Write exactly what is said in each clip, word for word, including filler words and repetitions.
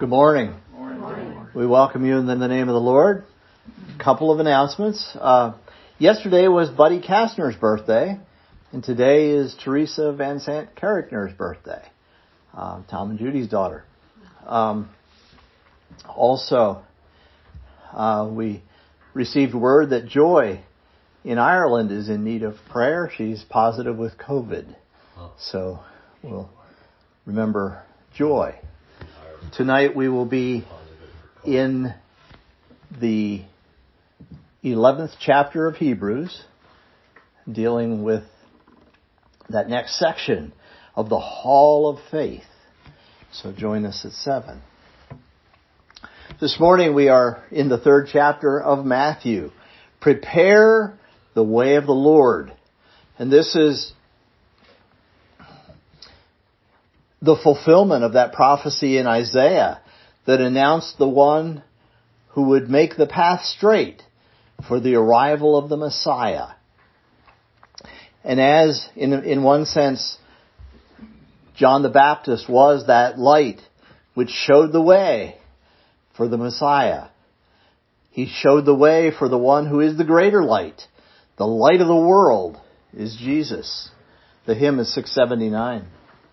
Good morning. Good morning. We welcome you in the name of the Lord. A couple of announcements. Uh, yesterday was Buddy Kastner's birthday, and today is Teresa Van Sant Carrickner's birthday, uh, Tom and Judy's daughter. Um, also, uh, we received word that Joy in Ireland is in need of prayer. She's positive with COVID. So we'll remember Joy. Tonight we will be in the eleventh chapter of Hebrews, dealing with that next section of the Hall of Faith. So join us at seven. This morning we are in the third chapter of Matthew. Prepare the way of the Lord. And this is the fulfillment of that prophecy in Isaiah that announced the one who would make the path straight for the arrival of the Messiah. And as, in, in one sense, John the Baptist was that light which showed the way for the Messiah, he showed the way for the one who is the greater light. The light of the world is Jesus. The hymn is six seventy-nine.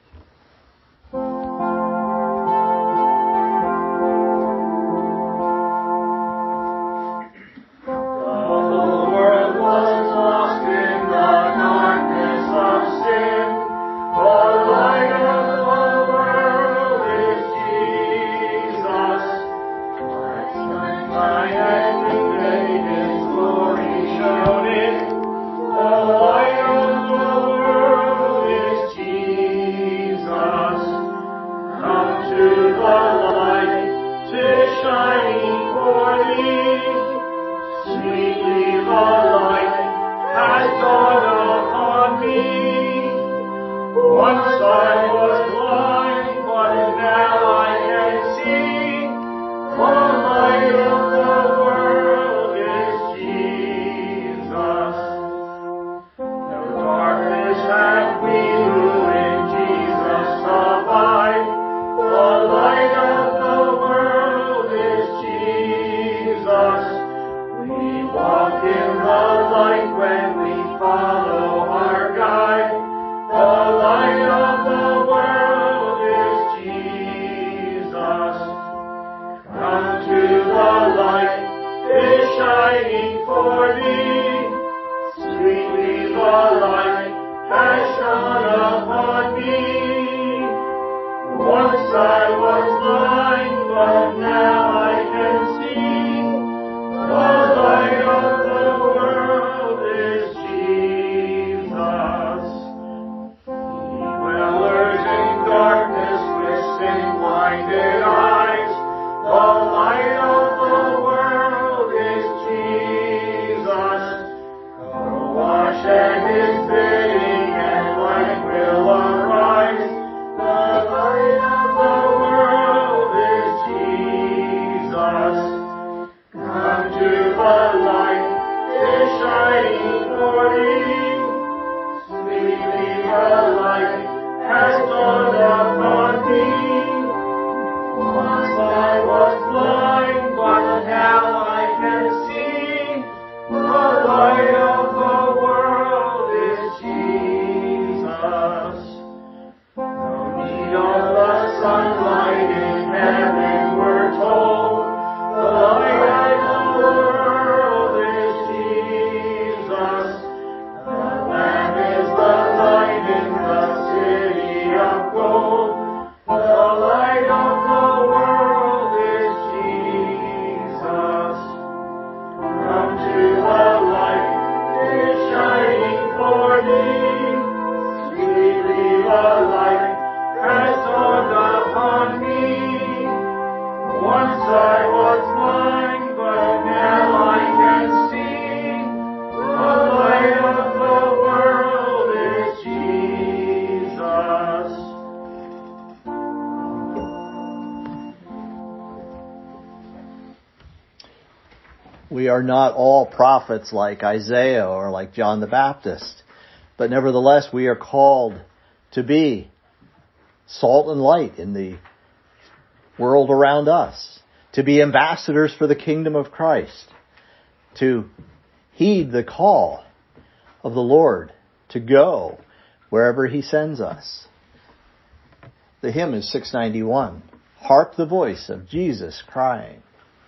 We are not all prophets like Isaiah or like John the Baptist, but nevertheless we are called to be salt and light in the world around us, to be ambassadors for the kingdom of Christ, to heed the call of the Lord, to go wherever He sends us. The hymn is six ninety-one. Hark the voice of Jesus crying.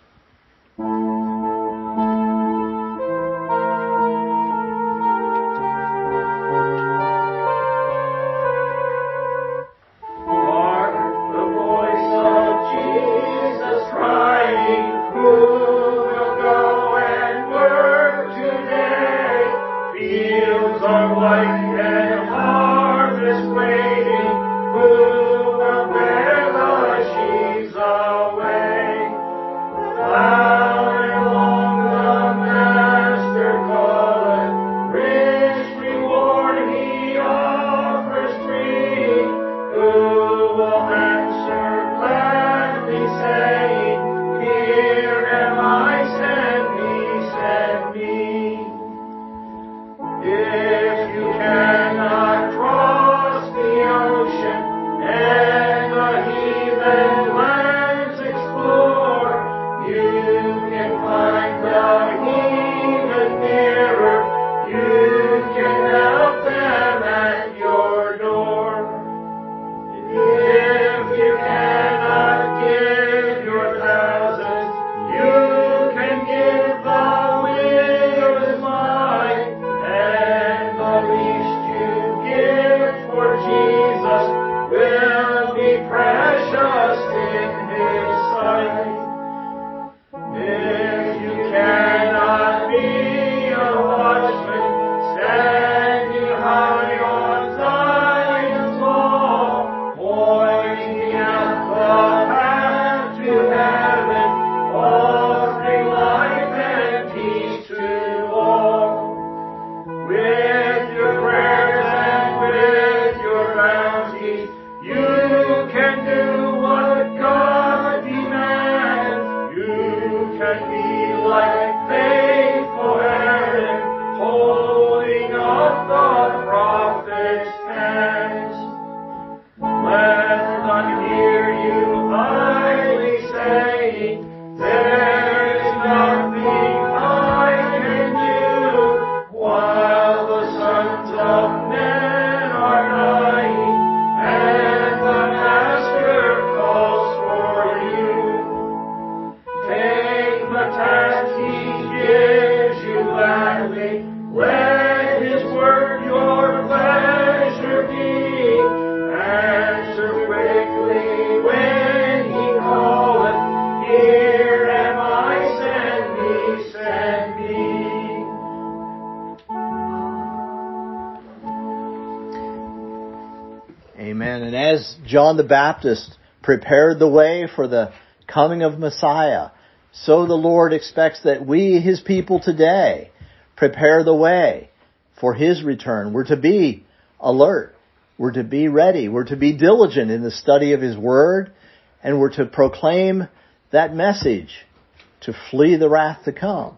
Amen. And as John the Baptist prepared the way for the coming of Messiah, so the Lord expects that we, His people today, prepare the way for His return. We're to be alert. We're to be ready. We're to be diligent in the study of His Word. And we're to proclaim that message, to flee the wrath to come,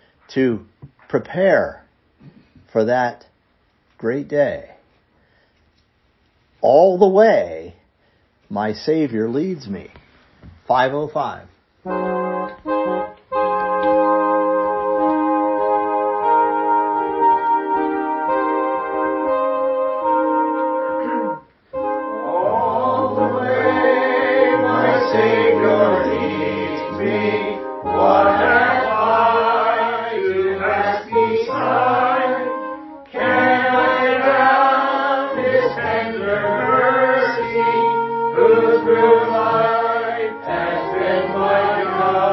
to prepare for that great day. All the way, my Savior leads me. five oh five. Whose good life has been my guide.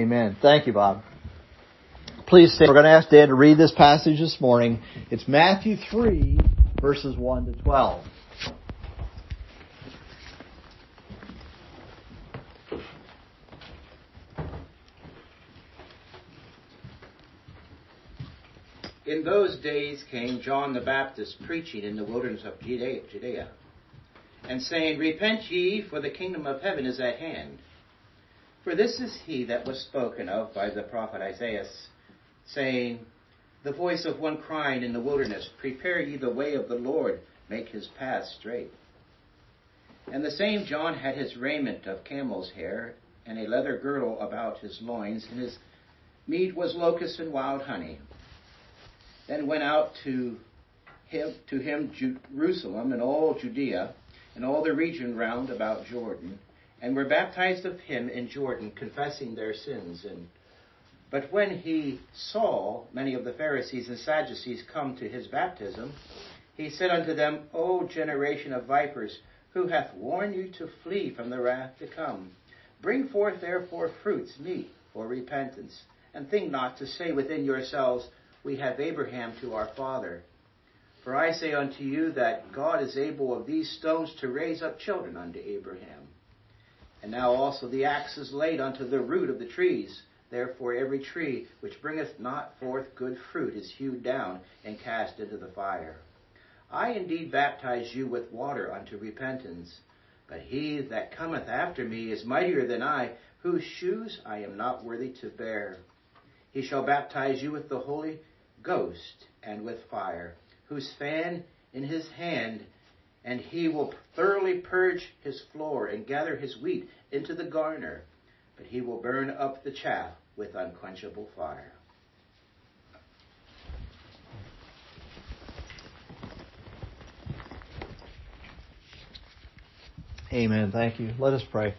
Amen. Thank you, Bob. Please stay. We're going to ask Dad to read this passage this morning. It's Matthew three, verses one to twelve. In those days came John the Baptist preaching in the wilderness of Judea, and saying, Repent ye, for the kingdom of heaven is at hand. For this is he that was spoken of by the prophet Isaiah, saying, The voice of one crying in the wilderness, Prepare ye the way of the Lord, make his path straight. And the same John had his raiment of camel's hair, and a leather girdle about his loins, and his meat was locusts and wild honey. Then went out to him, to him Jerusalem and all Judea, and all the region round about Jordan, and were baptized of him in Jordan, confessing their sins. And But when he saw many of the Pharisees and Sadducees come to his baptism, he said unto them, O generation of vipers, who hath warned you to flee from the wrath to come? Bring forth therefore fruits meet for repentance, and think not to say within yourselves, We have Abraham to our father. For I say unto you that God is able of these stones to raise up children unto Abraham. And now also the axe is laid unto the root of the trees. Therefore every tree which bringeth not forth good fruit is hewed down and cast into the fire. I indeed baptize you with water unto repentance, but he that cometh after me is mightier than I, whose shoes I am not worthy to bear. He shall baptize you with the Holy Ghost and with fire, whose fan in his hand, and he will thoroughly purge his floor and gather his wheat into the garner, but he will burn up the chaff with unquenchable fire. Amen. Thank you. Let us pray.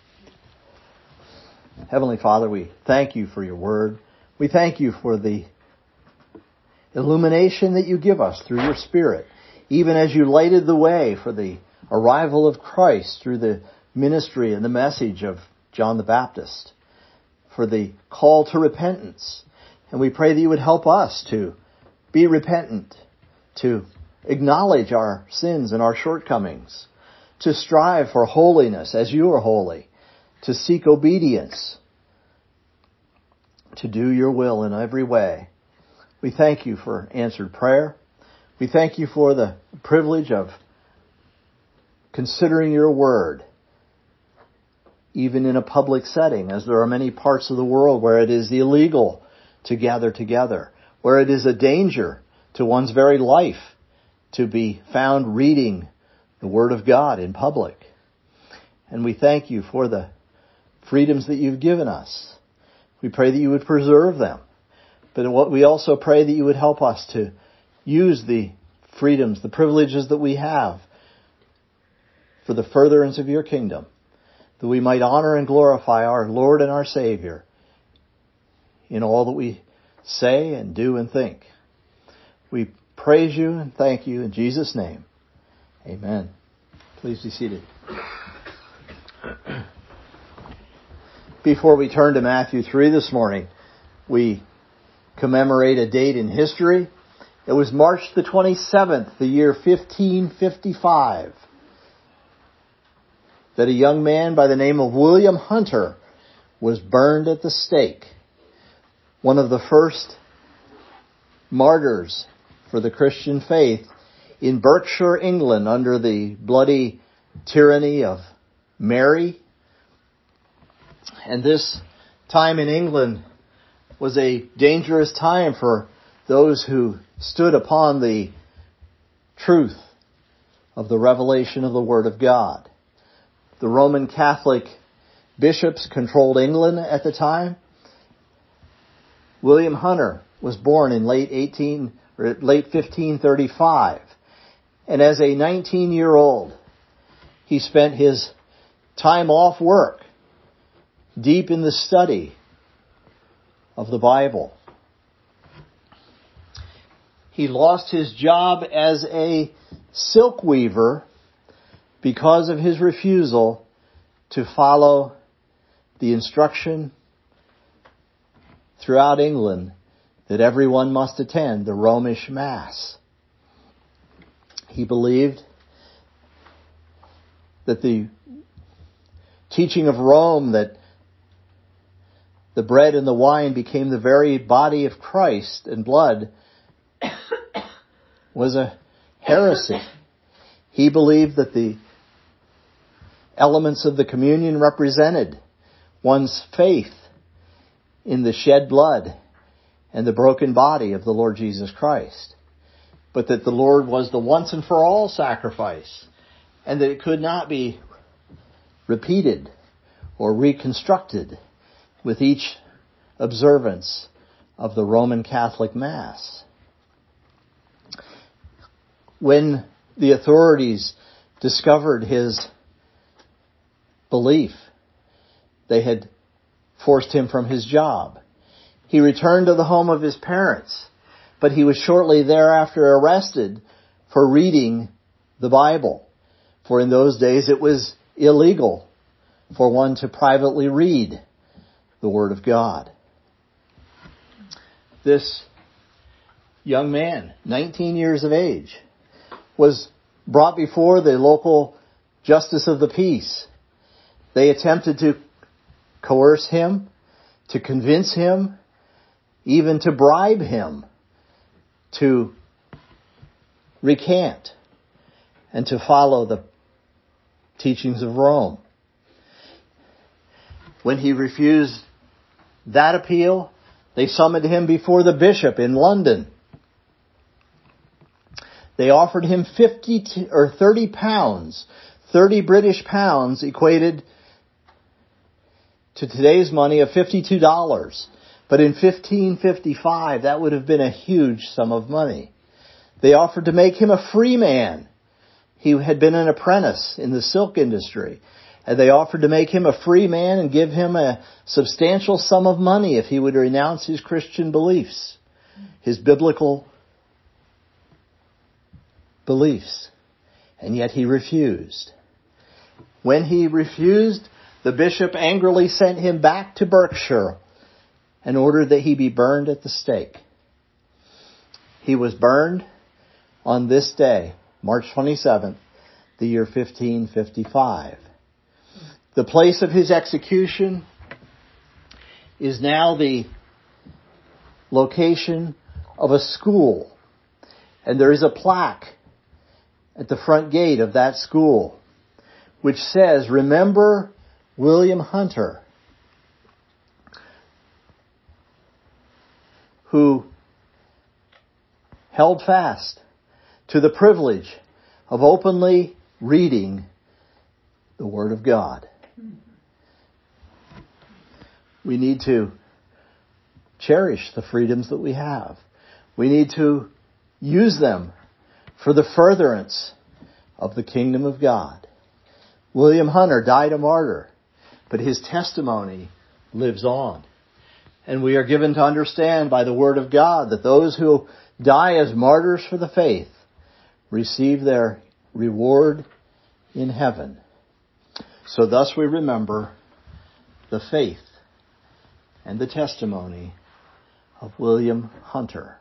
Heavenly Father, we thank you for your word. We thank you for the illumination that you give us through your Spirit, even as you lighted the way for the arrival of Christ through the ministry and the message of John the Baptist, for the call to repentance. And we pray that you would help us to be repentant, to acknowledge our sins and our shortcomings, to strive for holiness as you are holy, to seek obedience, to do your will in every way. We thank you for answered prayer. We thank you for the privilege of considering your word, even in a public setting, as there are many parts of the world where it is illegal to gather together, where it is a danger to one's very life to be found reading the Word of God in public. And we thank you for the freedoms that you've given us. We pray that you would preserve them. But what we also pray that you would help us to use the freedoms, the privileges that we have for the furtherance of your kingdom, that we might honor and glorify our Lord and our Savior in all that we say and do and think. We praise you and thank you in Jesus' name. Amen. Please be seated. Before we turn to Matthew three this morning, we commemorate a date in history. It was March the twenty-seventh, the year fifteen fifty-five, that a young man by the name of William Hunter was burned at the stake. One of the first martyrs for the Christian faith in Berkshire, England, under the bloody tyranny of Mary. And this time in England was a dangerous time for those who stood upon the truth of the revelation of the Word of God. The Roman Catholic bishops controlled England at the time. William Hunter was born in late eighteen or late fifteen thirty-five, and as a nineteen-year-old, he spent his time off work deep in the study of the Bible. He lost his job as a silk weaver because of his refusal to follow the instruction throughout England that everyone must attend the Romish Mass. He believed that the teaching of Rome, that the bread and the wine became the very body of Christ and blood, was a heresy. He believed that the elements of the communion represented one's faith in the shed blood and the broken body of the Lord Jesus Christ, but that the Lord was the once and for all sacrifice, and that it could not be repeated or reconstructed with each observance of the Roman Catholic Mass. When the authorities discovered his belief, they had forced him from his job. He returned to the home of his parents, but he was shortly thereafter arrested for reading the Bible. For in those days it was illegal for one to privately read the Word of God. This young man, nineteen years of age, was brought before the local justice of the peace. They attempted to coerce him, to convince him, even to bribe him to recant and to follow the teachings of Rome. When he refused that appeal, they summoned him before the bishop in London. They offered him fifty or thirty pounds, thirty British pounds equated to today's money of fifty-two dollars. But in fifteen fifty-five, that would have been a huge sum of money. They offered to make him a free man. He had been an apprentice in the silk industry. And they offered to make him a free man and give him a substantial sum of money if he would renounce his Christian beliefs, his biblical beliefs. And yet he refused. When he refused, the bishop angrily sent him back to Berkshire and ordered that he be burned at the stake. He was burned on this day, March twenty-seventh, the year fifteen fifty-five. The place of his execution is now the location of a school. And there is a plaque at the front gate of that school which says, "Remember William Hunter, who held fast to the privilege of openly reading the Word of God." We need to cherish the freedoms that we have. We need to use them for the furtherance of the kingdom of God. William Hunter died a martyr, but his testimony lives on. And we are given to understand by the Word of God that those who die as martyrs for the faith receive their reward in heaven. So thus we remember the faith and the testimony of William Hunter.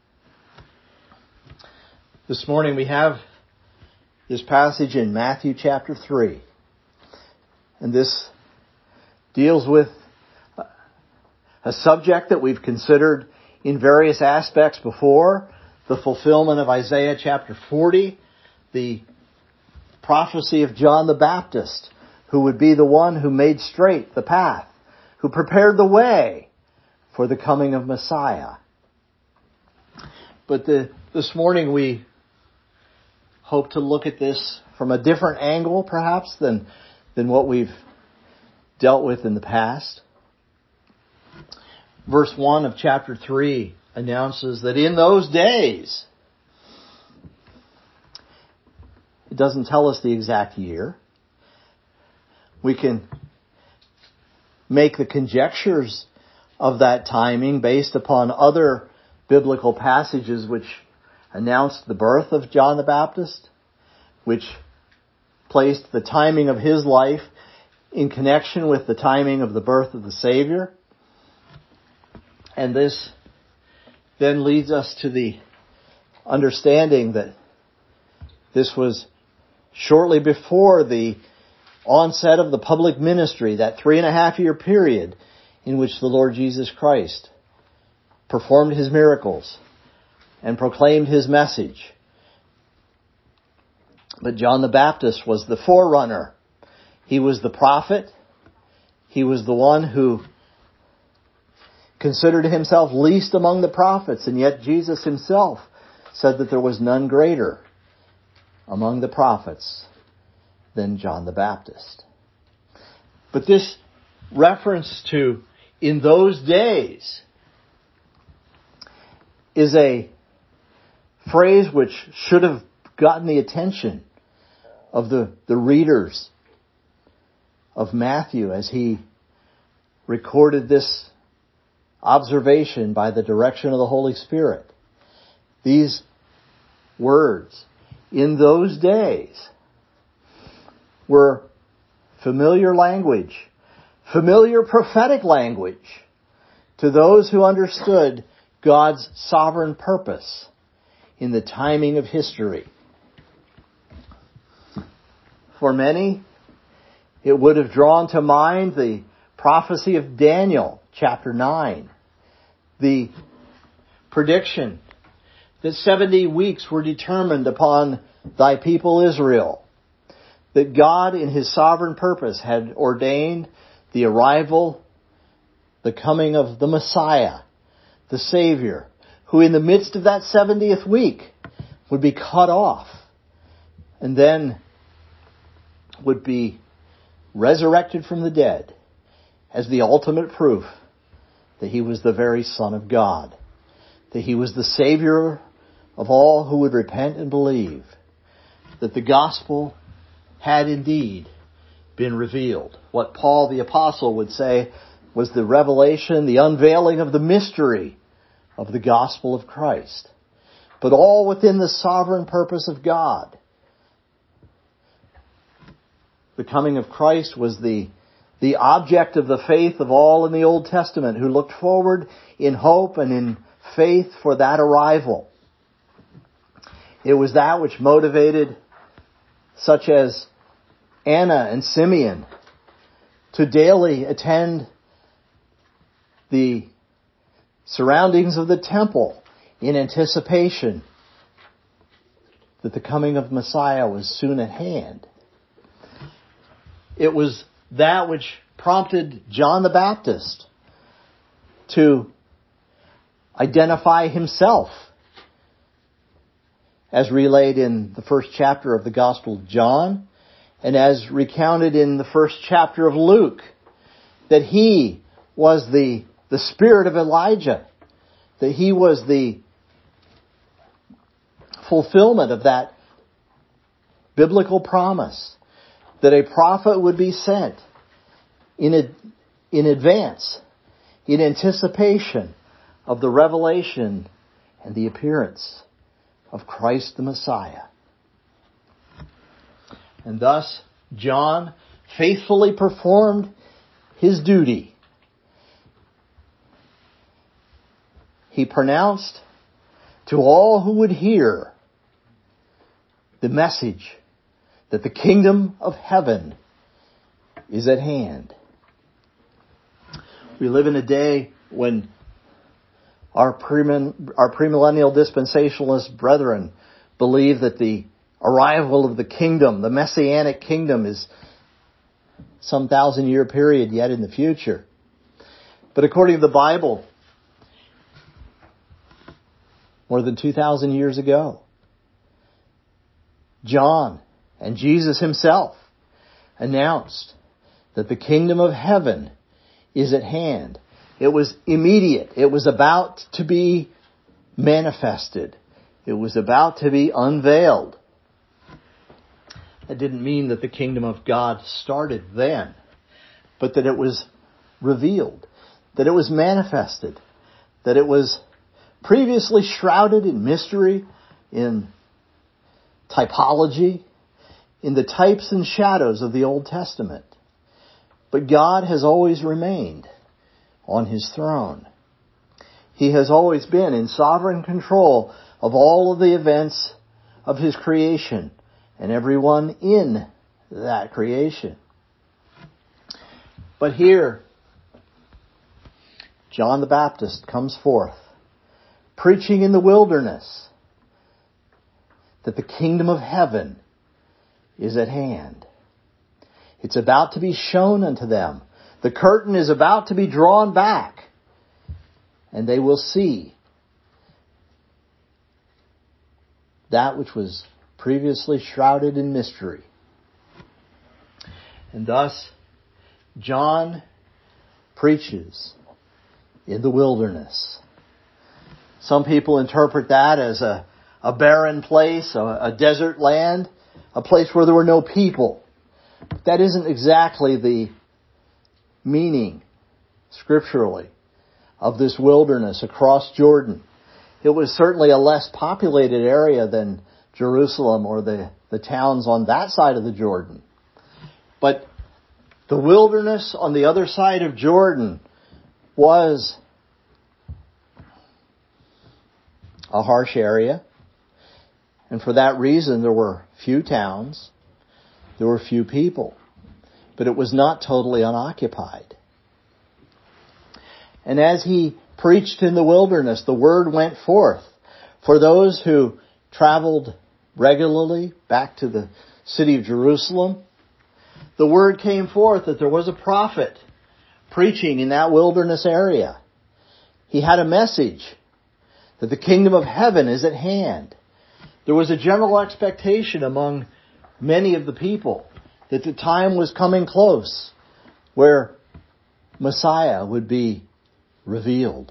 This morning we have this passage in Matthew chapter three. And this deals with a subject that we've considered in various aspects before, the fulfillment of Isaiah chapter forty, the prophecy of John the Baptist, who would be the one who made straight the path, who prepared the way for the coming of Messiah. But the, this morning we hope to look at this from a different angle, perhaps, than, than what we've dealt with in the past. Verse one of chapter three announces that in those days, it doesn't tell us the exact year. We can make the conjectures of that timing based upon other biblical passages which announced the birth of John the Baptist, which placed the timing of his life in connection with the timing of the birth of the Savior. And this then leads us to the understanding that this was shortly before the onset of the public ministry, that three and a half year period in which the Lord Jesus Christ performed his miracles and proclaimed his message. But John the Baptist was the forerunner. He was the prophet. He was the one who considered himself least among the prophets, and yet Jesus himself said that there was none greater among the prophets than John the Baptist. But this reference to "in those days" is a phrase which should have gotten the attention of the, the readers of Matthew as he recorded this observation by the direction of the Holy Spirit. These words, "in those days," were familiar language, familiar prophetic language to those who understood God's sovereign purpose in the timing of history. For many, it would have drawn to mind the prophecy of Daniel, chapter nine, the prediction that seventy weeks were determined upon thy people Israel, that God in his sovereign purpose had ordained the arrival, the coming of the Messiah, the Savior, who in the midst of that seventieth week would be cut off and then would be resurrected from the dead as the ultimate proof that he was the very Son of God, that he was the Savior of all who would repent and believe, that the gospel had indeed been revealed. What Paul the Apostle would say was the revelation, the unveiling of the mystery of the gospel of Christ. But all within the sovereign purpose of God. The coming of Christ was the, the object of the faith of all in the Old Testament who looked forward in hope and in faith for that arrival. It was that which motivated such as Anna and Simeon to daily attend the surroundings of the temple in anticipation that the coming of Messiah was soon at hand. It was that which prompted John the Baptist to identify himself, as relayed in the first chapter of the Gospel of John, and as recounted in the first chapter of Luke, that he was the, the spirit of Elijah, that he was the fulfillment of that biblical promise, that a prophet would be sent in, a, in advance, in anticipation of the revelation and the appearance of Christ the Messiah. And thus, John faithfully performed his duty. He pronounced to all who would hear the message that the kingdom of heaven is at hand. We live in a day when our premillennial dispensationalist brethren believe that the arrival of the kingdom, the messianic kingdom, is some thousand year period yet in the future. But according to the Bible, more than two thousand years ago, John and Jesus himself announced that the kingdom of heaven is at hand. It was immediate. It was about to be manifested. It was about to be unveiled. That didn't mean that the kingdom of God started then, but that it was revealed, that it was manifested, that it was previously shrouded in mystery, in typology, in the types and shadows of the Old Testament. But God has always remained on his throne. He has always been in sovereign control of all of the events of His creation and everyone in that creation. But here, John the Baptist comes forth, preaching in the wilderness that the kingdom of heaven is at hand. It's about to be shown unto them. The curtain is about to be drawn back, and they will see that which was previously shrouded in mystery. And thus, John preaches in the wilderness. Some people interpret that as a, a barren place, a, a desert land, a place where there were no people. But that isn't exactly the meaning, scripturally, of this wilderness across Jordan. It was certainly a less populated area than Jerusalem or the, the towns on that side of the Jordan. But the wilderness on the other side of Jordan was a harsh area. And for that reason, there were few towns. There were few people. But it was not totally unoccupied. And as he preached in the wilderness, the word went forth for those who traveled regularly back to the city of Jerusalem. The word came forth that there was a prophet preaching in that wilderness area. He had a message that the kingdom of heaven is at hand. There was a general expectation among many of the people that the time was coming close where Messiah would be revealed.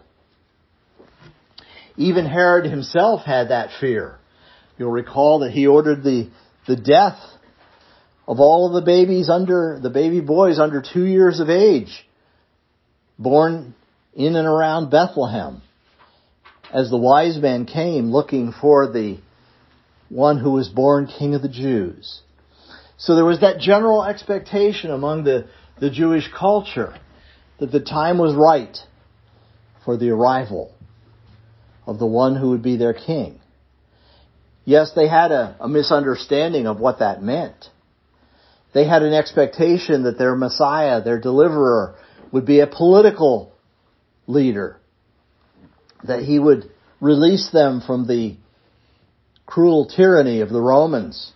Even Herod himself had that fear. You'll recall that he ordered the, the death of all of the babies under, the baby boys under two years of age, born in and around Bethlehem, as the wise men came looking for the one who was born King of the Jews. So there was that general expectation among the, the Jewish culture that the time was right for the arrival of the one who would be their king. Yes, they had a, a misunderstanding of what that meant. They had an expectation that their Messiah, their deliverer, would be a political leader, that he would release them from the cruel tyranny of the Romans.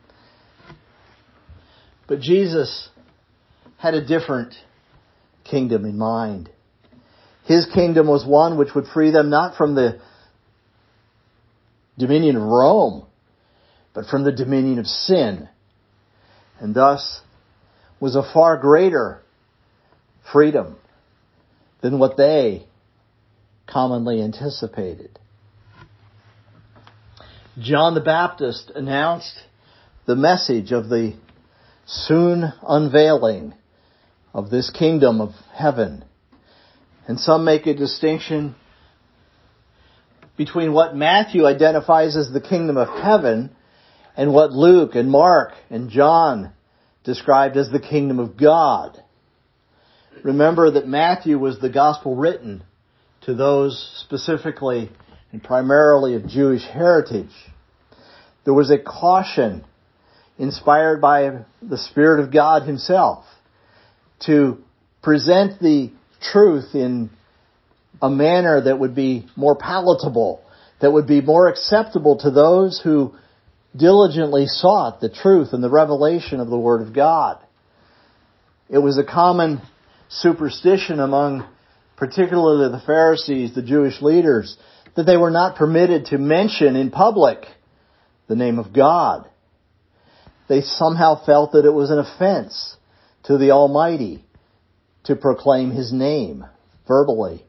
But Jesus had a different kingdom in mind. His kingdom was one which would free them not from the dominion of Rome, but from the dominion of sin, and thus was a far greater freedom than what they commonly anticipated. John the Baptist announced the message of the soon unveiling of this kingdom of heaven. And some make a distinction between what Matthew identifies as the kingdom of heaven and what Luke and Mark and John described as the kingdom of God. Remember that Matthew was the gospel written to those specifically and primarily of Jewish heritage. There was a caution inspired by the Spirit of God Himself to present the truth in a manner that would be more palatable, that would be more acceptable to those who diligently sought the truth and the revelation of the Word of God. It was a common superstition among particularly the Pharisees, the Jewish leaders, that they were not permitted to mention in public the name of God. They somehow felt that it was an offense to the Almighty to proclaim His name verbally.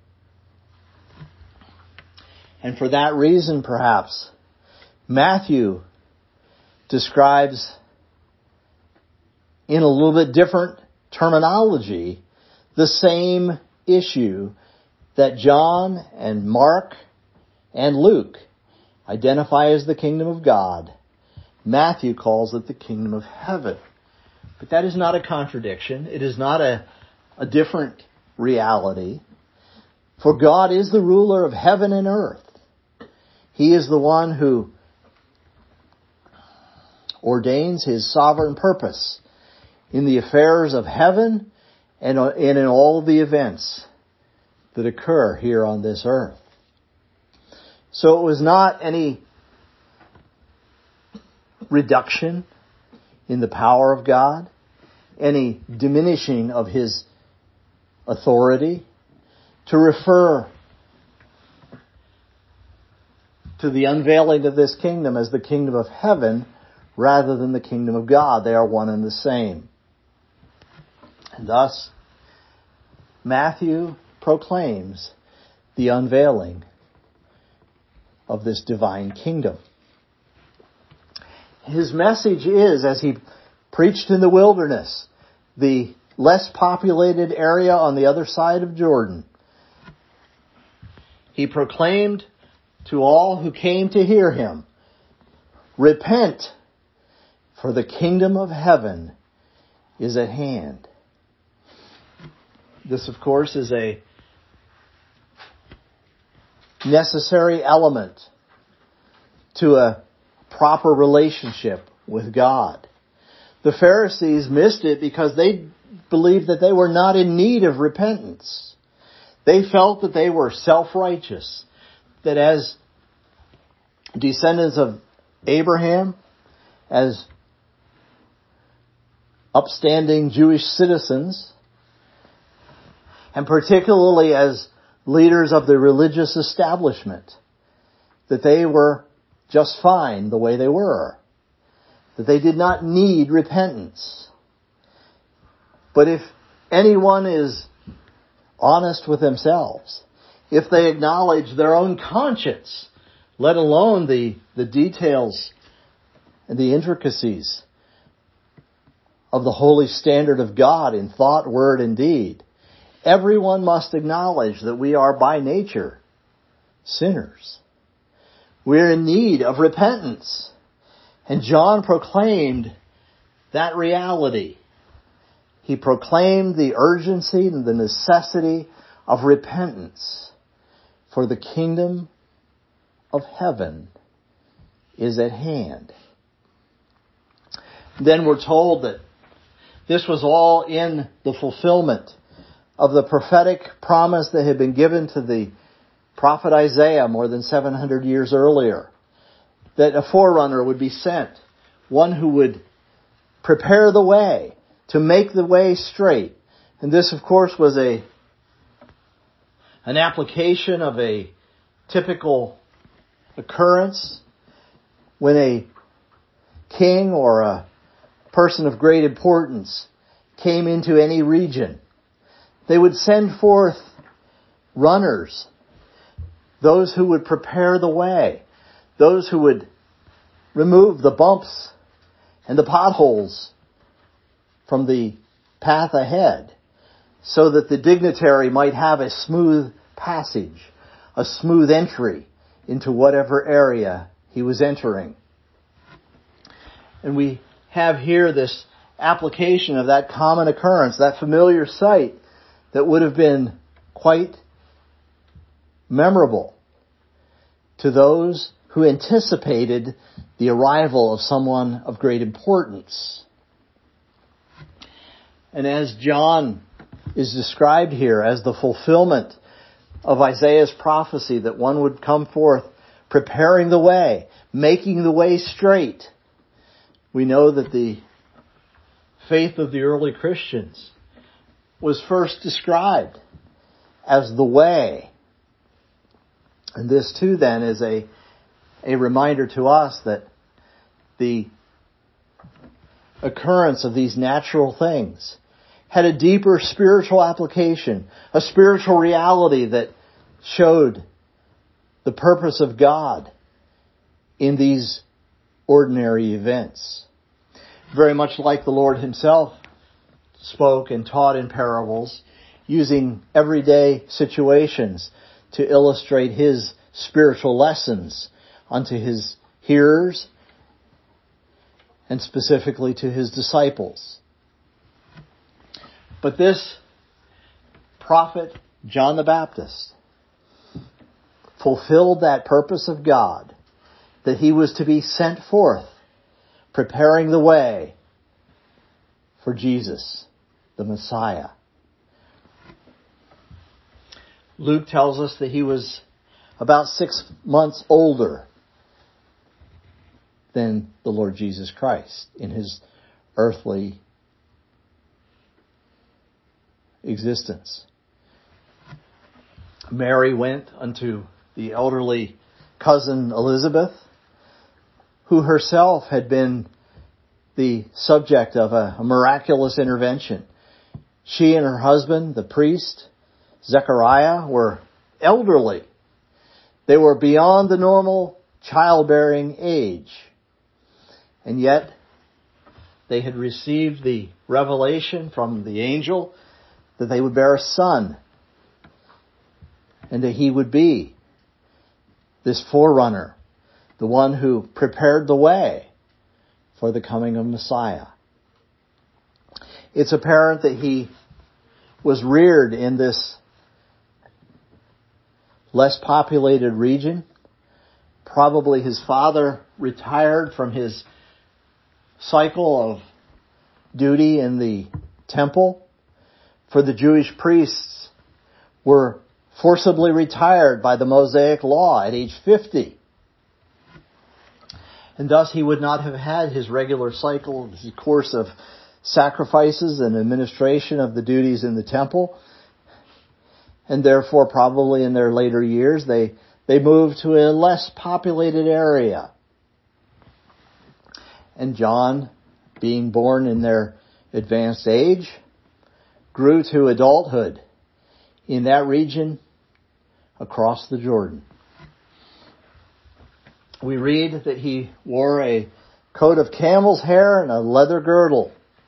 And for that reason, perhaps, Matthew describes in a little bit different terminology the same issue that John and Mark and Luke identify as the kingdom of God. Matthew calls it the kingdom of heaven. But that is not a contradiction. It is not a, a different reality. For God is the ruler of heaven and earth. He is the one who ordains His sovereign purpose in the affairs of heaven and in all the events that occur here on this earth. So it was not any reduction in the power of God, any diminishing of His authority, to refer to the unveiling of this kingdom as the kingdom of heaven rather than the kingdom of God. They are one and the same. And thus, Matthew proclaims the unveiling of this divine kingdom. His message is, as he preached in the wilderness, the less populated area on the other side of Jordan, he proclaimed to all who came to hear him, "Repent, for the kingdom of heaven is at hand." This, of course, is a necessary element to a proper relationship with God. The Pharisees missed it because they believed that they were not in need of repentance. They felt that they were self-righteous, that as descendants of Abraham, as upstanding Jewish citizens, and particularly as leaders of the religious establishment, that they were just fine the way they were, that they did not need repentance. But if anyone is honest with themselves, if they acknowledge their own conscience, let alone the, the details and the intricacies of the holy standard of God in thought, word, and deed, everyone must acknowledge that we are by nature sinners. We're in need of repentance. And John proclaimed that reality. He proclaimed the urgency and the necessity of repentance, for the kingdom of heaven is at hand. Then we're told that this was all in the fulfillment of the prophetic promise that had been given to the prophet Isaiah more than seven hundred years earlier, that a forerunner would be sent, one who would prepare the way, to make the way straight. And this, of course, was a an application of a typical occurrence when a king or a person of great importance came into any region. They would send forth runners, those who would prepare the way, those who would remove the bumps and the potholes from the path ahead, so that the dignitary might have a smooth passage, a smooth entry into whatever area he was entering. And we have here this application of that common occurrence, that familiar sight that would have been quite memorable to those who anticipated the arrival of someone of great importance. And as John is described here as the fulfillment of Isaiah's prophecy that one would come forth preparing the way, making the way straight, we know that the faith of the early Christians was first described as the way. And this too then is a, a reminder to us that the occurrence of these natural things had a deeper spiritual application, a spiritual reality that showed the purpose of God in these ordinary events. Very much like the Lord Himself spoke and taught in parables, using everyday situations to illustrate His spiritual lessons unto His hearers and specifically to His disciples. But this prophet, John the Baptist, fulfilled that purpose of God, that he was to be sent forth, preparing the way for Jesus, the Messiah. Luke tells us that he was about six months older than the Lord Jesus Christ in his earthly existence. Mary went unto the elderly cousin Elizabeth, who herself had been the subject of a, a miraculous intervention. She and her husband, the priest, Zechariah, were elderly. They were beyond the normal childbearing age. And yet, they had received the revelation from the angel that they would bear a son, and that he would be this forerunner, the one who prepared the way for the coming of Messiah. It's apparent that he was reared in this less populated region. Probably his father retired from his cycle of duty in the temple. For the Jewish priests were forcibly retired by the Mosaic law at age fifty. And thus he would not have had his regular cycle, his course of sacrifices and administration of the duties in the temple. And therefore, probably in their later years, they, they moved to a less populated area. And John, being born in their advanced age, grew to adulthood in that region across the Jordan. We read that he wore a coat of camel's hair and a leather girdle.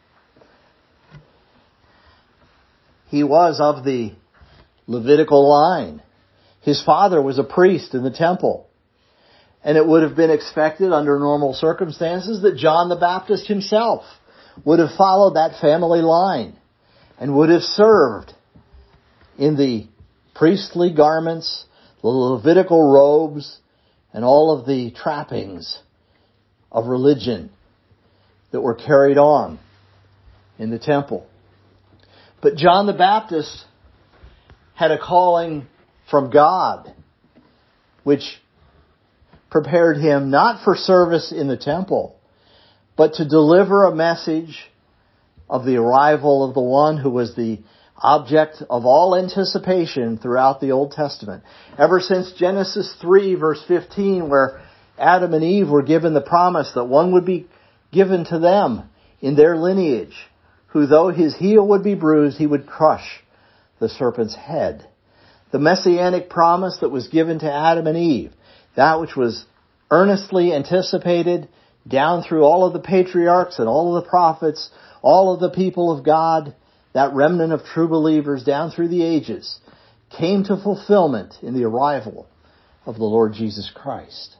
He was of the Levitical line. His father was a priest in the temple. And it would have been expected under normal circumstances that John the Baptist himself would have followed that family line and would have served in the priestly garments, the Levitical robes, and all of the trappings of religion that were carried on in the temple. But John the Baptist had a calling from God, which prepared him not for service in the temple, but to deliver a message of the arrival of the one who was the object of all anticipation throughout the Old Testament. Ever since Genesis three verse fifteen, where Adam and Eve were given the promise that one would be given to them in their lineage, who though his heel would be bruised, he would crush the serpent's head. The messianic promise that was given to Adam and Eve, that which was earnestly anticipated down through all of the patriarchs and all of the prophets, all of the people of God, that remnant of true believers down through the ages, came to fulfillment in the arrival of the Lord Jesus Christ.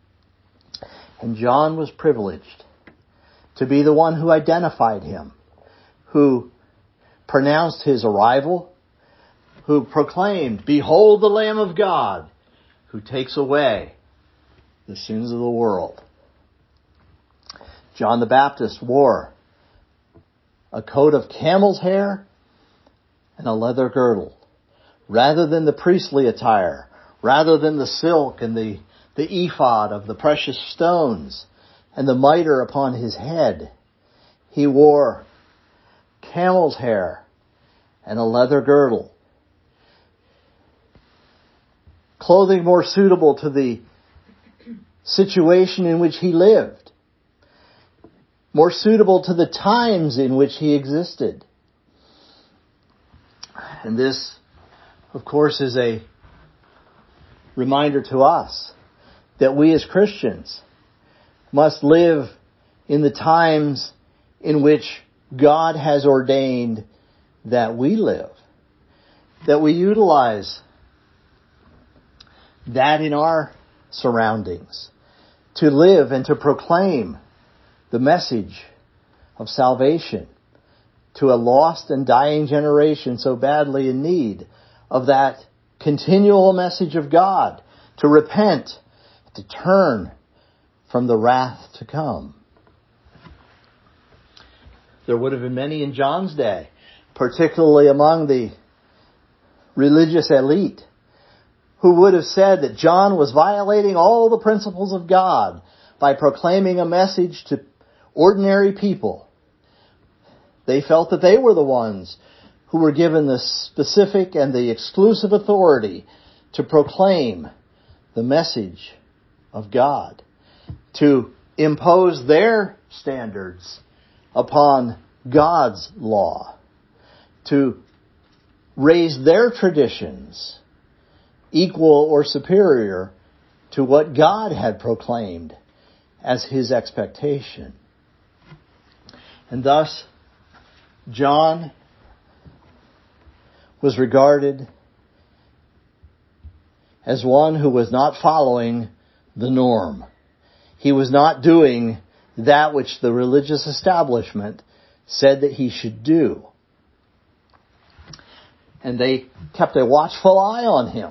And John was privileged to be the one who identified him, who pronounced his arrival, who proclaimed, "Behold the Lamb of God, who takes away the sins of the world." John the Baptist wore a coat of camel's hair and a leather girdle, rather than the priestly attire, rather than the silk and the, the ephod of the precious stones and the mitre upon his head. He wore camel's hair and a leather girdle, clothing more suitable to the situation in which he lived, more suitable to the times in which he existed. And this, of course, is a reminder to us that we as Christians must live in the times in which God has ordained that we live, that we utilize that in our surroundings to live and to proclaim the message of salvation to a lost and dying generation so badly in need of that continual message of God to repent, to turn from the wrath to come. There would have been many in John's day, particularly among the religious elite, who would have said that John was violating all the principles of God by proclaiming a message to ordinary people. They felt that they were the ones who were given the specific and the exclusive authority to proclaim the message of God, to impose their standards upon God's law, to raise their traditions equal or superior to what God had proclaimed as His expectation. And thus, John was regarded as one who was not following the norm. He was not doing that which the religious establishment said that he should do. And they kept a watchful eye on him.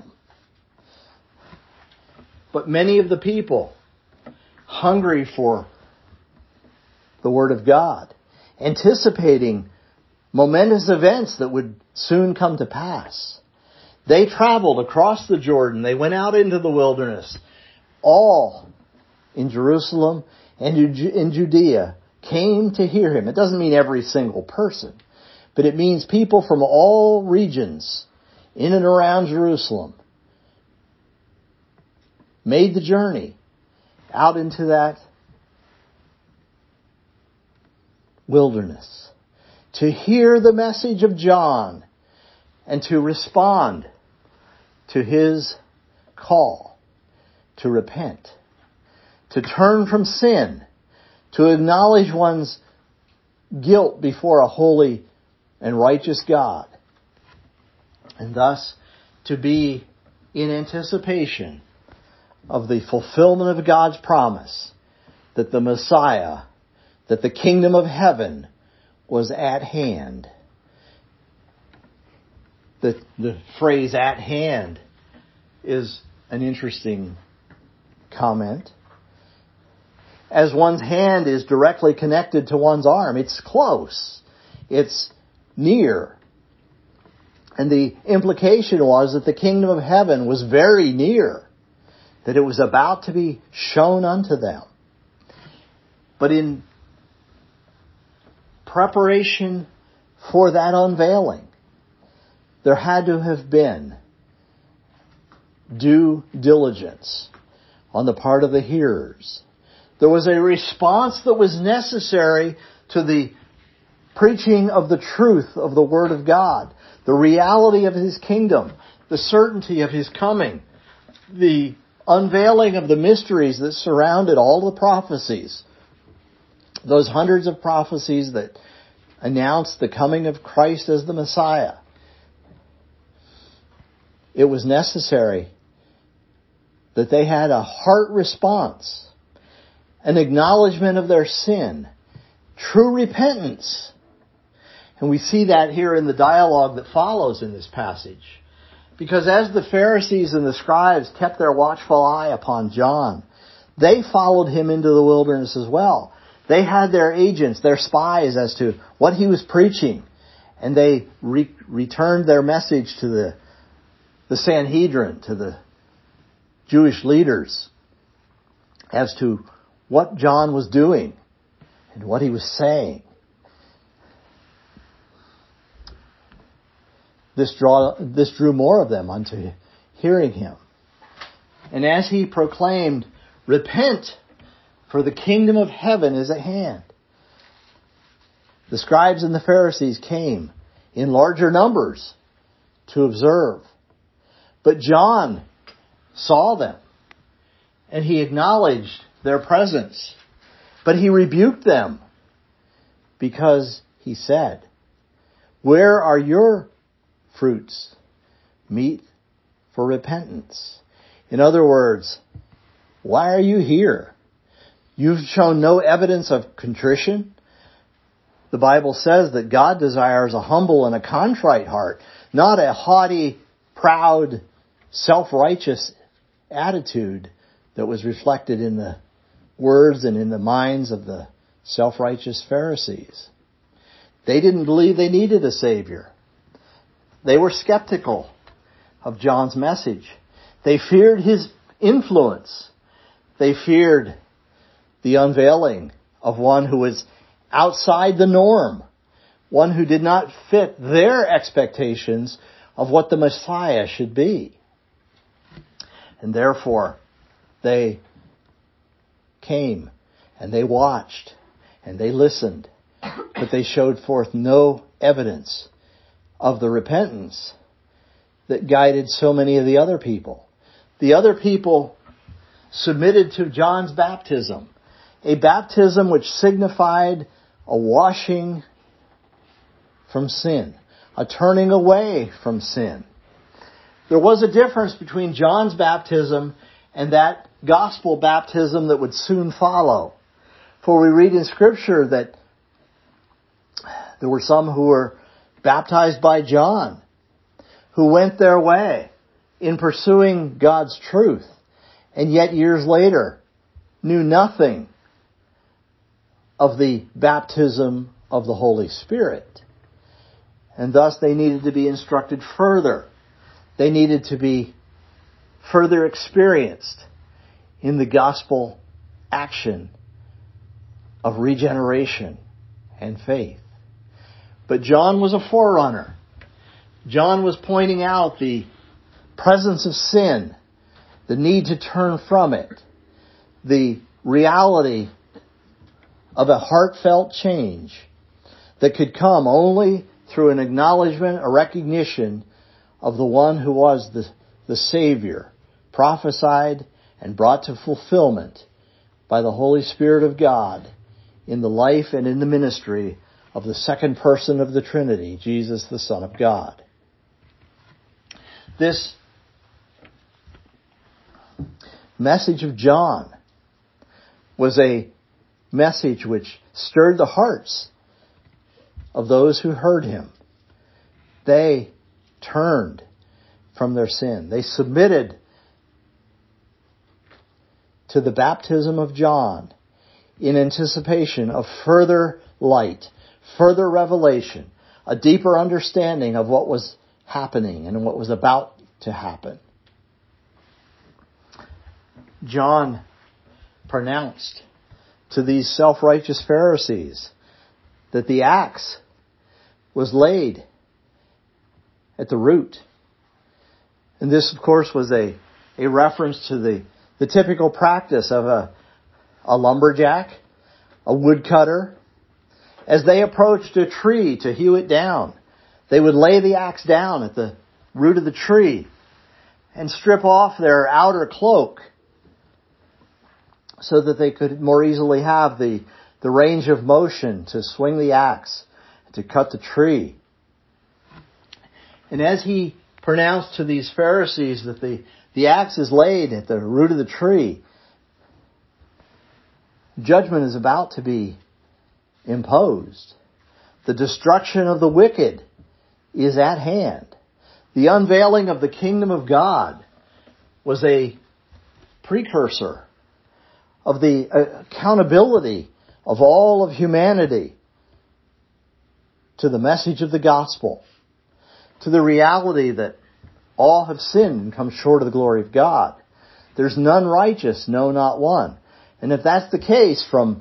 But many of the people, hungry for the Word of God, anticipating momentous events that would soon come to pass, they traveled across the Jordan. They went out into the wilderness. All in Jerusalem and in Judea came to hear him. It doesn't mean every single person, but it means people from all regions in and around Jerusalem made the journey out into that wilderness to hear the message of John and to respond to his call to repent, to turn from sin, to acknowledge one's guilt before a holy and righteous God, and thus to be in anticipation of the fulfillment of God's promise that the Messiah, that the kingdom of heaven was at hand. The, the phrase "at hand" is an interesting comment. As one's hand is directly connected to one's arm, it's close, it's near. And the implication was that the kingdom of heaven was very near, that it was about to be shown unto them. But in preparation for that unveiling, there had to have been due diligence on the part of the hearers. There was a response that was necessary to the preaching of the truth of the Word of God, the reality of His kingdom, the certainty of His coming, the unveiling of the mysteries that surrounded all the prophecies, those hundreds of prophecies that announced the coming of Christ as the Messiah. It was necessary that they had a heart response, an acknowledgement of their sin, true repentance. And we see that here in the dialogue that follows in this passage. Because as the Pharisees and the scribes kept their watchful eye upon John, they followed him into the wilderness as well. They had their agents, their spies as to what he was preaching. And they re- returned their message to the, the Sanhedrin, to the Jewish leaders, as to what John was doing and what he was saying. This, draw, this drew more of them unto hearing him. And as he proclaimed, "Repent, for the kingdom of heaven is at hand," the scribes and the Pharisees came in larger numbers to observe. But John saw them, and he acknowledged their presence. But he rebuked them, because he said, "Where are your fruits, meet for repentance?" In other words, why are you here? You've shown no evidence of contrition. The Bible says that God desires a humble and a contrite heart, not a haughty, proud, self-righteous attitude that was reflected in the words and in the minds of the self-righteous Pharisees. They didn't believe they needed a Savior. They were skeptical of John's message. They feared his influence. They feared the unveiling of one who was outside the norm, one who did not fit their expectations of what the Messiah should be. And therefore, they came and they watched and they listened, but they showed forth no evidence of the repentance that guided so many of the other people. The other people submitted to John's baptism, a baptism which signified a washing from sin, a turning away from sin. There was a difference between John's baptism and that gospel baptism that would soon follow. For we read in Scripture that there were some who were baptized by John, who went their way in pursuing God's truth, and yet years later knew nothing of the baptism of the Holy Spirit. And thus they needed to be instructed further. They needed to be further experienced in the gospel action of regeneration and faith. But John was a forerunner. John was pointing out the presence of sin, the need to turn from it, the reality of a heartfelt change that could come only through an acknowledgement, a recognition of the one who was the, the Savior, prophesied and brought to fulfillment by the Holy Spirit of God in the life and in the ministry of the second person of the Trinity, Jesus the Son of God. This message of John was a message which stirred the hearts of those who heard him. They turned from their sin. They submitted to the baptism of John in anticipation of further light, further revelation, a deeper understanding of what was happening and what was about to happen. John pronounced to these self-righteous Pharisees that the axe was laid at the root. And this, of course, was a, a reference to the, the typical practice of a, a lumberjack, a woodcutter. As they approached a tree to hew it down, they would lay the axe down at the root of the tree and strip off their outer cloak so that they could more easily have the, the range of motion to swing the axe, to cut the tree. And as he pronounced to these Pharisees that the, the axe is laid at the root of the tree, judgment is about to be imposed. The destruction of the wicked is at hand. The unveiling of the kingdom of God was a precursor of the accountability of all of humanity to the message of the gospel, to the reality that all have sinned and come short of the glory of God. There's none righteous, no, not one. And if that's the case, from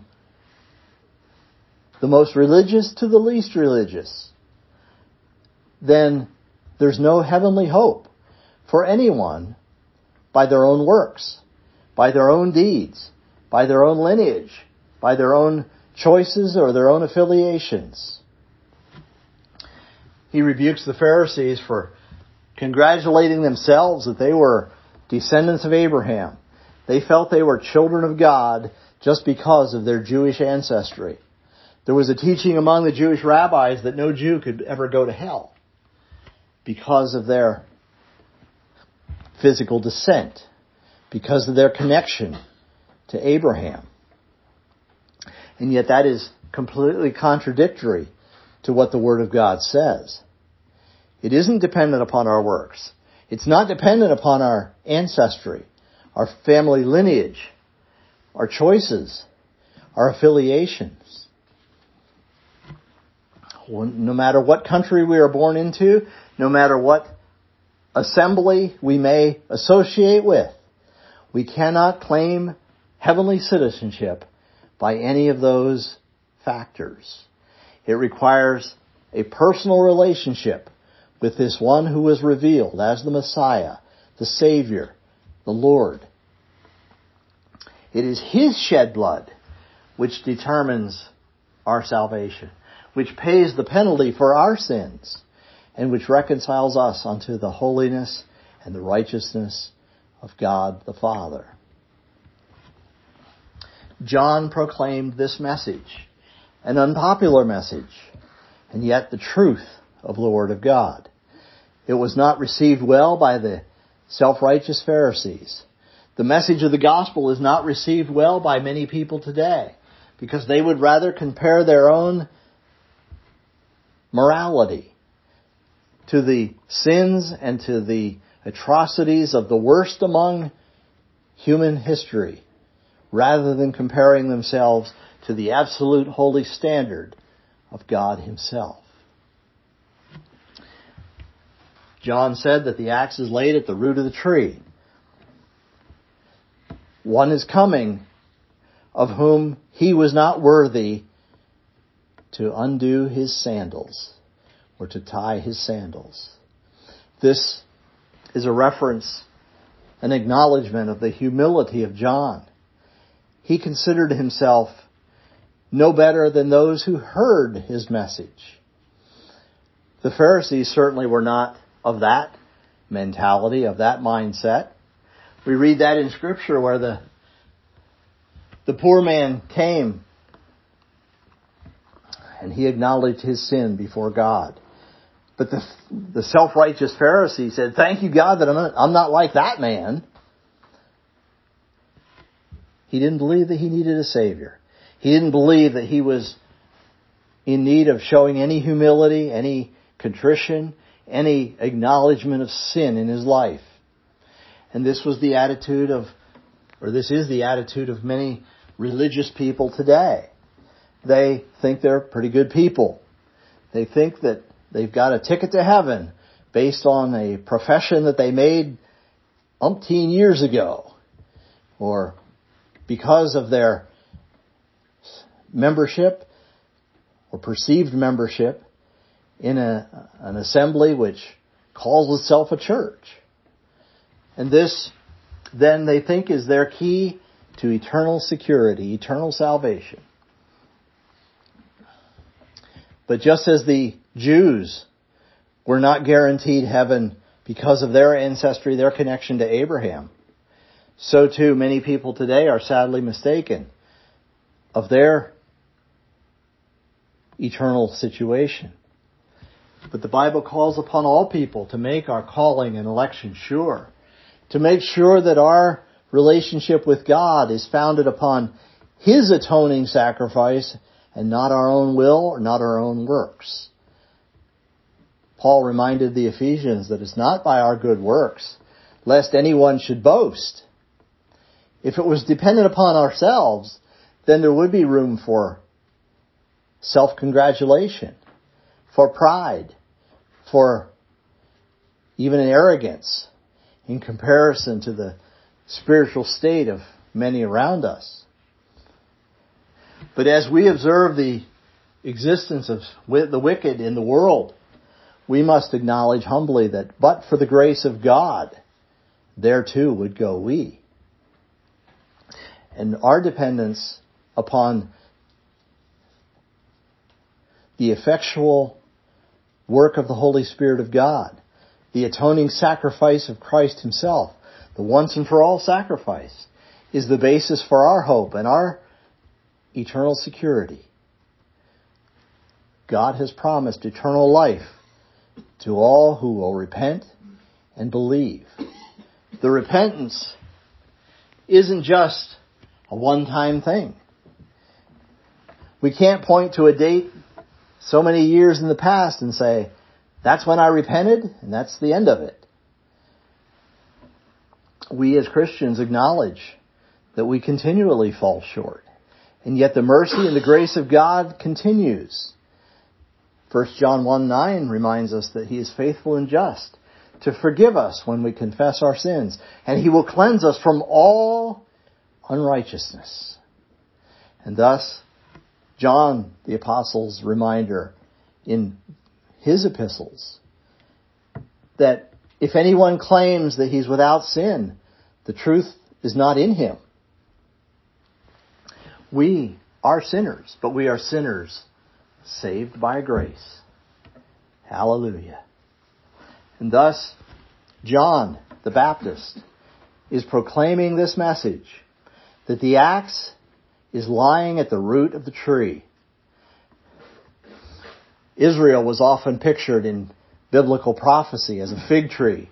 the most religious to the least religious, then there's no heavenly hope for anyone by their own works, by their own deeds, by their own lineage, by their own choices or their own affiliations. He rebukes the Pharisees for congratulating themselves that they were descendants of Abraham. They felt they were children of God just because of their Jewish ancestry. There was a teaching among the Jewish rabbis that no Jew could ever go to hell because of their physical descent, because of their connection to Abraham. And yet that is completely contradictory to what the Word of God says. It isn't dependent upon our works. It's not dependent upon our ancestry. our family lineage, our choices, our affiliations. No matter what country we are born into, no matter what assembly we may associate with, we cannot claim heavenly citizenship by any of those factors. It requires a personal relationship with this one who was revealed as the Messiah, the Savior, the Lord. It is His shed blood which determines our salvation, which pays the penalty for our sins, and which reconciles us unto the holiness and the righteousness of God the Father. John proclaimed this message, an unpopular message, and yet the truth of the Word of God. It was not received well by the self-righteous Pharisees. The message of the gospel is not received well by many people today because they would rather compare their own morality to the sins and to the atrocities of the worst among human history rather than comparing themselves to the absolute holy standard of God Himself. John said that the axe is laid at the root of the tree. One is coming of whom He was not worthy to undo His sandals or to tie His sandals. This is a reference, an acknowledgement of the humility of John. He considered himself no better than those who heard His message. The Pharisees certainly were not of that mentality, of that mindset. We read that in Scripture where the the poor man came and he acknowledged his sin before God. But the the self-righteous Pharisee said, "Thank you, God, that I'm not, I'm not like that man." He didn't believe that he needed a Savior. He didn't believe that he was in need of showing any humility, any contrition, any acknowledgement of sin in his life. And this was the attitude of, or this is the attitude of many religious people today. They think they're pretty good people. They think that they've got a ticket to heaven based on a profession that they made umpteen years ago, or because of their membership or perceived membership in a, an assembly which calls itself a church. And this, then, they think is their key to eternal security, eternal salvation. But just as the Jews were not guaranteed heaven because of their ancestry, their connection to Abraham, so too many people today are sadly mistaken of their eternal situation. But the Bible calls upon all people to make our calling and election sure, to make sure that our relationship with God is founded upon His atoning sacrifice and not our own will or not our own works. Paul reminded the Ephesians that it's not by our good works, lest anyone should boast. If it was dependent upon ourselves, then there would be room for self-congratulation, for pride, for even an arrogance in comparison to the spiritual state of many around us. But as we observe the existence of the wicked in the world, we must acknowledge humbly that but for the grace of God, there too would go we. And our dependence upon the effectual work of the Holy Spirit of God, the atoning sacrifice of Christ Himself, the once and for all sacrifice, is the basis for our hope and our eternal security. God has promised eternal life to all who will repent and believe. The repentance isn't just a one-time thing. We can't point to a date so many years in the past and say, that's when I repented and that's the end of it. we as Christians acknowledge that we continually fall short. And yet the mercy and the grace of God continues. First John one nine reminds us that He is faithful and just to forgive us when we confess our sins. And He will cleanse us from all unrighteousness. And thus, John the Apostle's reminder in his epistles that if anyone claims that he's without sin, the truth is not in him. We are sinners, but we are sinners saved by grace. Hallelujah. And thus, John the Baptist is proclaiming this message, that the axe is lying at the root of the tree. Israel was often pictured in biblical prophecy as a fig tree.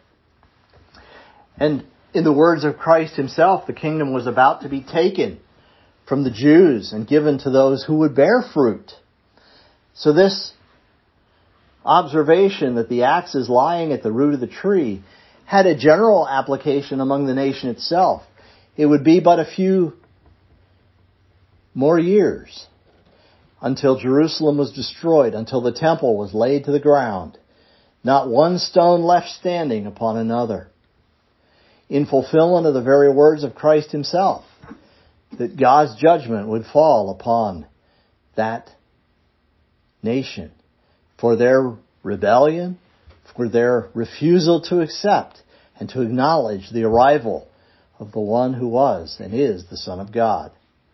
And in the words of Christ Himself, the kingdom was about to be taken from the Jews and given to those who would bear fruit. So this observation that the axe is lying at the root of the tree had a general application among the nation itself. It would be but a few more years until Jerusalem was destroyed, until the temple was laid to the ground. Not one stone left standing upon another. In fulfillment of the very words of Christ Himself, that God's judgment would fall upon that nation for their rebellion, for their refusal to accept and to acknowledge the arrival of the one who was and is the Son of God.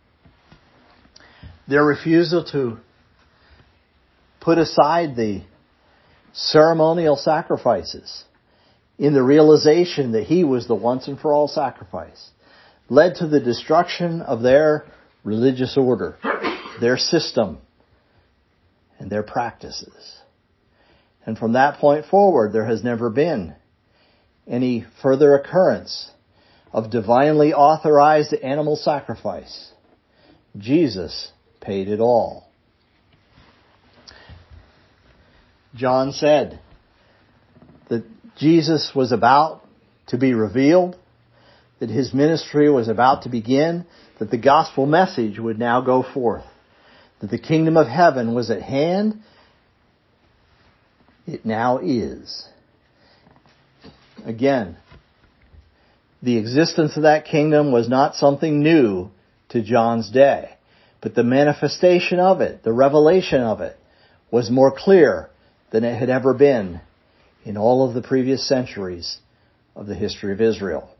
Their refusal to put aside the ceremonial sacrifices in the realization that He was the once and for all sacrifice led to the destruction of their religious order, their system, and their practices. And from that point forward, there has never been any further occurrence of divinely authorized animal sacrifice. Jesus paid it all. John said that Jesus was about to be revealed, that His ministry was about to begin, that the gospel message would now go forth, that the kingdom of heaven was at hand. It now is. Again, the existence of that kingdom was not something new to John's day, but the manifestation of it, the revelation of it, was more clear than it had ever been in all of the previous centuries of the history of Israel.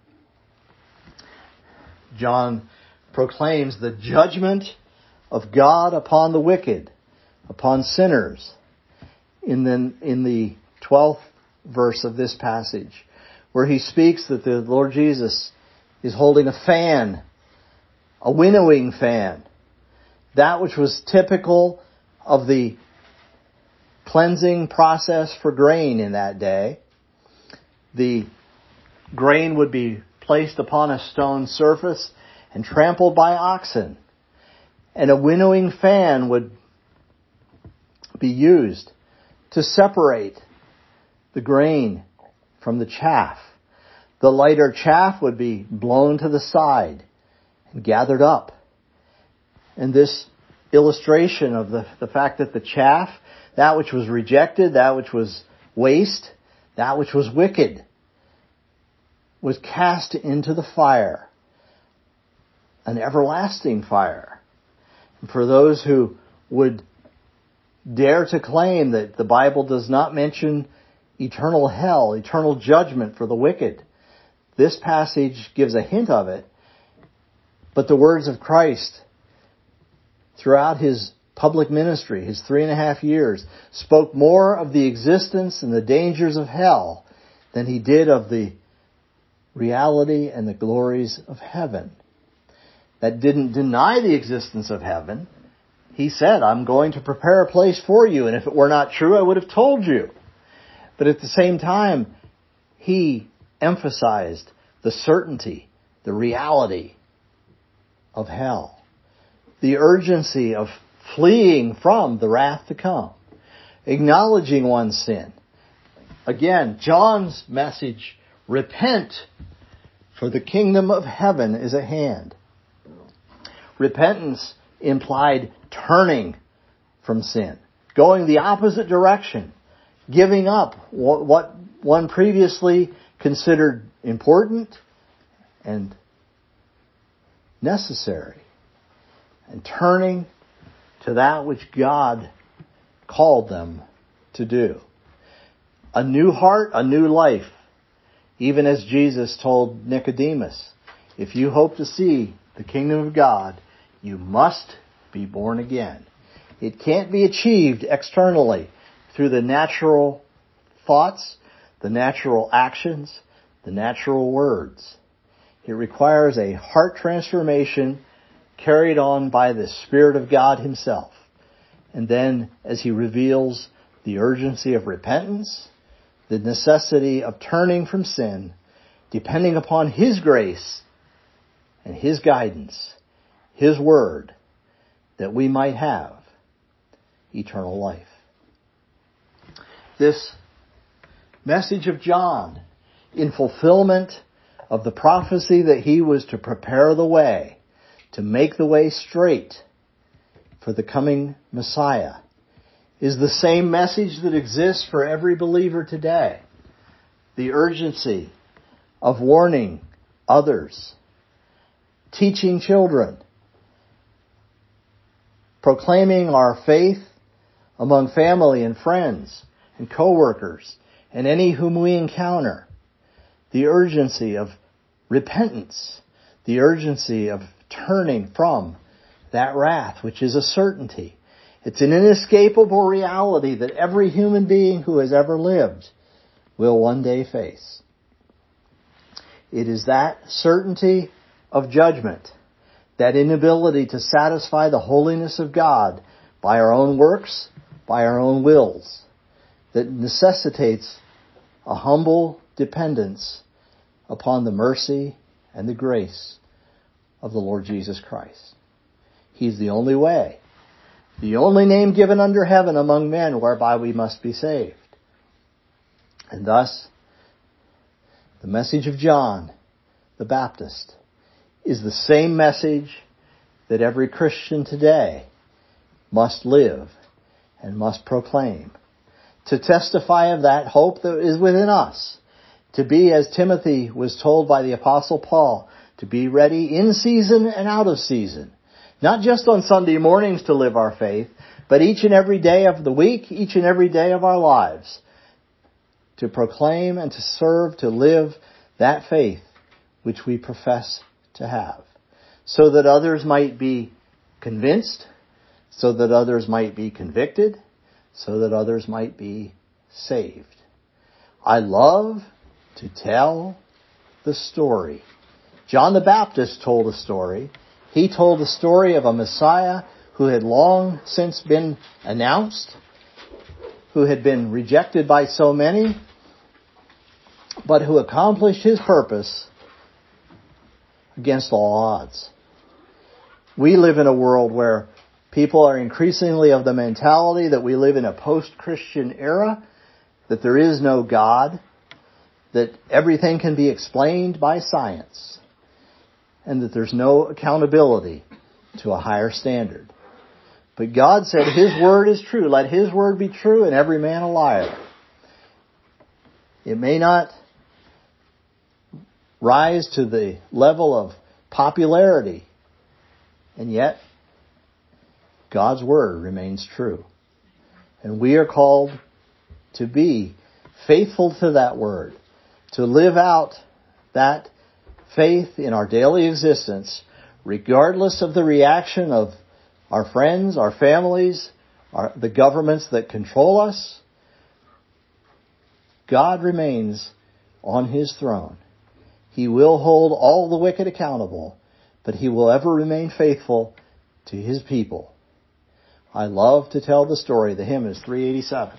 John proclaims the judgment of God upon the wicked, upon sinners, in the, in the twelfth verse of this passage, where he speaks that the Lord Jesus is holding a fan, a winnowing fan, that which was typical of the cleansing process for grain in that day. The grain would be placed upon a stone surface and trampled by oxen. And a winnowing fan would be used to separate the grain from the chaff. The lighter chaff would be blown to the side and gathered up. And this illustration of the, the fact that the chaff, that which was rejected, that which was waste, that which was wicked, was cast into the fire, an everlasting fire. And for those who would dare to claim that the Bible does not mention eternal hell, eternal judgment for the wicked, this passage gives a hint of it. But the words of Christ throughout His public ministry, His three and a half years, spoke more of the existence and the dangers of hell than He did of the reality and the glories of heaven. That didn't deny the existence of heaven. He said, I'm going to prepare a place for you, and if it were not true, I would have told you. But at the same time, He emphasized the certainty, the reality of hell, the urgency of fleeing from the wrath to come, acknowledging one's sin. Again, John's message, repent, for the kingdom of heaven is at hand. Repentance implied turning from sin, going the opposite direction, giving up what one previously considered important and necessary, and turning to that which God called them to do. A new heart, a new life. Even as Jesus told Nicodemus, if you hope to see the kingdom of God, you must be born again. It can't be achieved externally through the natural thoughts, the natural actions, the natural words. It requires a heart transformation carried on by the Spirit of God Himself. And then as He reveals the urgency of repentance, the necessity of turning from sin, depending upon His grace and His guidance, His Word, that we might have eternal life. This message of John, in fulfillment of the prophecy that he was to prepare the way, to make the way straight for the coming Messiah, is the same message that exists for every believer today. The urgency of warning others, teaching children, proclaiming our faith among family and friends and co-workers and any whom we encounter. The urgency of repentance, the urgency of turning from that wrath, which is a certainty. It's an inescapable reality that every human being who has ever lived will one day face. It is that certainty of judgment, that inability to satisfy the holiness of God by our own works, by our own wills, that necessitates a humble dependence upon the mercy and the grace of the Lord Jesus Christ. He's the only way, the only name given under heaven among men whereby we must be saved. And thus, the message of John the Baptist is the same message that every Christian today must live and must proclaim, to testify of that hope that is within us, to be, as Timothy was told by the Apostle Paul, to be ready in season and out of season. Not just on Sunday mornings to live our faith, but each and every day of the week, each and every day of our lives, to proclaim and to serve, to live that faith which we profess to have, so that others might be convinced, so that others might be convicted, so that others might be saved. I love to tell the story. John the Baptist told a story. He told the story of a Messiah who had long since been announced, who had been rejected by so many, but who accomplished His purpose against all odds. We live in a world where people are increasingly of the mentality that we live in a post-Christian era, that there is no God, that everything can be explained by science, and that there's no accountability to a higher standard. But God said His word is true. Let His word be true and every man a liar. It may not rise to the level of popularity, and yet God's word remains true. And we are called to be faithful to that word, to live out that faith in our daily existence, regardless of the reaction of our friends, our families, our, the governments that control us. God remains on His throne. He will hold all the wicked accountable, but He will ever remain faithful to His people. I love to tell the story. The hymn is three eighty-seven.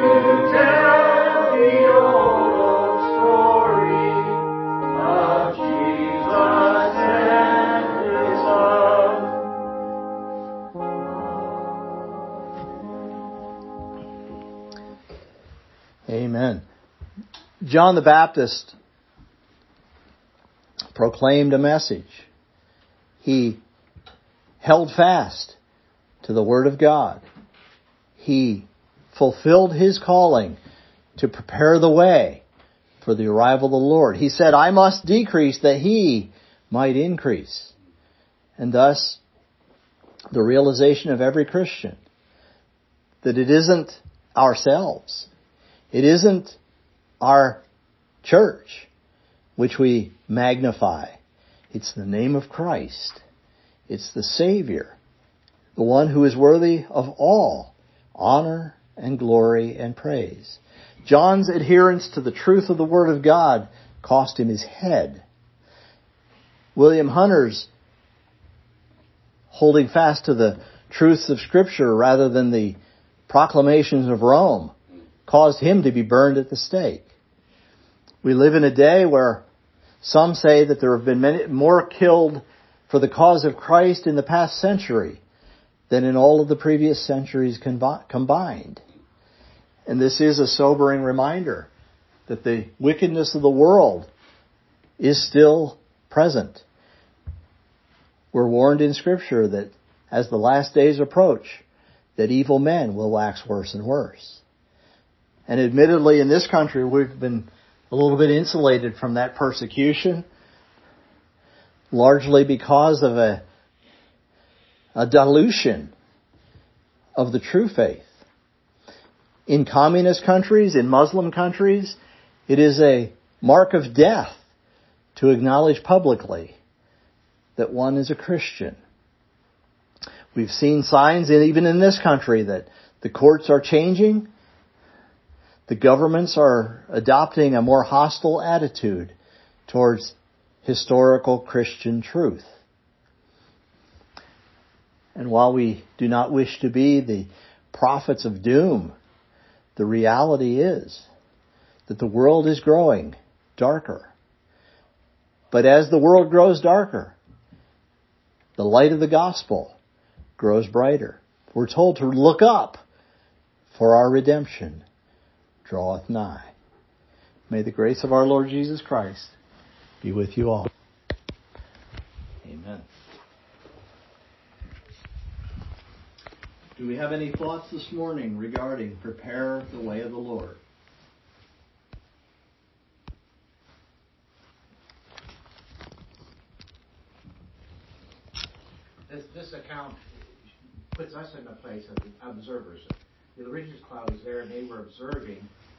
Amen. John the Baptist proclaimed a message. He held fast to the Word of God. He fulfilled his calling to prepare the way for the arrival of the Lord. He said, I must decrease that He might increase. And thus, the realization of every Christian that it isn't ourselves, it isn't our church which we magnify. It's the name of Christ. It's the Savior, the one who is worthy of all honor and glory and praise. John's adherence to the truth of the Word of God cost him his head. William Hunter's holding fast to the truths of Scripture rather than the proclamations of Rome caused him to be burned at the stake. We live in a day where some say that there have been many more killed for the cause of Christ in the past century than in all of the previous centuries combined. And this is a sobering reminder that the wickedness of the world is still present. We're warned in Scripture that as the last days approach, that evil men will wax worse and worse. And admittedly, in this country, we've been a little bit insulated from that persecution, largely because of a, a dilution of the true faith. In communist countries, in Muslim countries, it is a mark of death to acknowledge publicly that one is a Christian. We've seen signs, even in this country, that the courts are changing. The governments are adopting a more hostile attitude towards historical Christian truth. And while we do not wish to be the prophets of doom, the reality is that the world is growing darker. But as the world grows darker, the light of the gospel grows brighter. We're told to look up, for our redemption draweth nigh. May the grace of our Lord Jesus Christ be with you all. Amen. Do we have any thoughts this morning regarding prepare the way of the Lord? This, this account puts us in the place of the observers. The religious crowd was there and they were observing